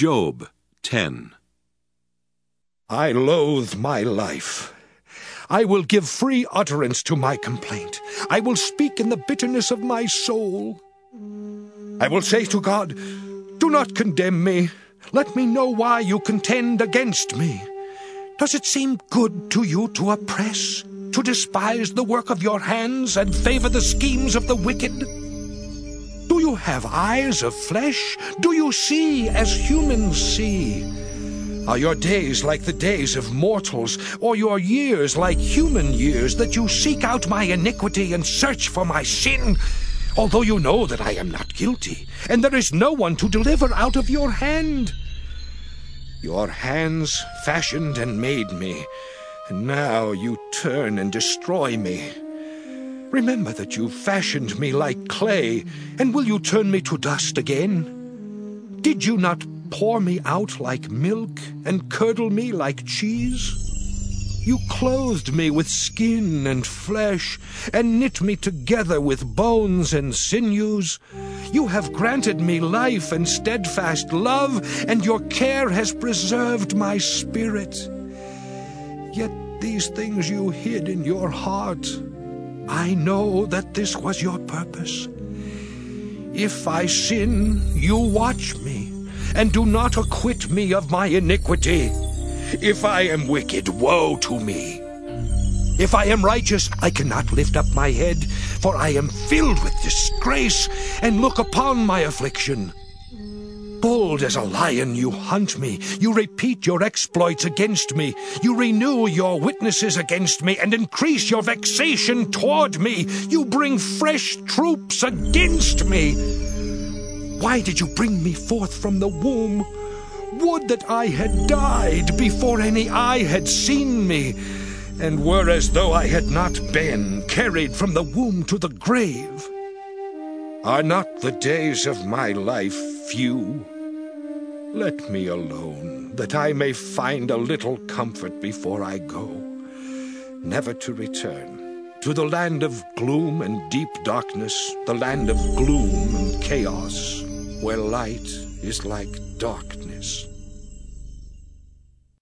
Job 10. I loathe my life. I will give free utterance to my complaint. I will speak in the bitterness of my soul. I will say to God, do not condemn me. Let me know why you contend against me. Does it seem good to you to oppress, to despise the work of your hands and favor the schemes of the wicked? Do you have eyes of flesh? Do you see as humans see? Are your days like the days of mortals, or your years like human years, that you seek out my iniquity and search for my sin, although you know that I am not guilty, and there is no one to deliver out of your hand? Your hands fashioned and made me, and now you turn and destroy me. Remember that you fashioned me like clay, and will you turn me to dust again? Did you not pour me out like milk and curdle me like cheese? You clothed me with skin and flesh, and knit me together with bones and sinews. You have granted me life and steadfast love, and your care has preserved my spirit. Yet these things you hid in your heart. I know that this was your purpose. If I sin, you watch me, and do not acquit me of my iniquity. If I am wicked, woe to me. If I am righteous, I cannot lift up my head, for I am filled with disgrace, and look upon my affliction. Bold as a lion you hunt me. You repeat your exploits against me. You renew your witnesses against me, and increase your vexation toward me. You bring fresh troops against me. Why did you bring me forth from the womb? Would that I had died before any eye had seen me, and were as though I had not been carried from the womb to the grave. Are not the days of my life few? Let me alone, that I may find a little comfort before I go, never to return, to the land of gloom and deep darkness, the land of gloom and chaos, where light is like darkness.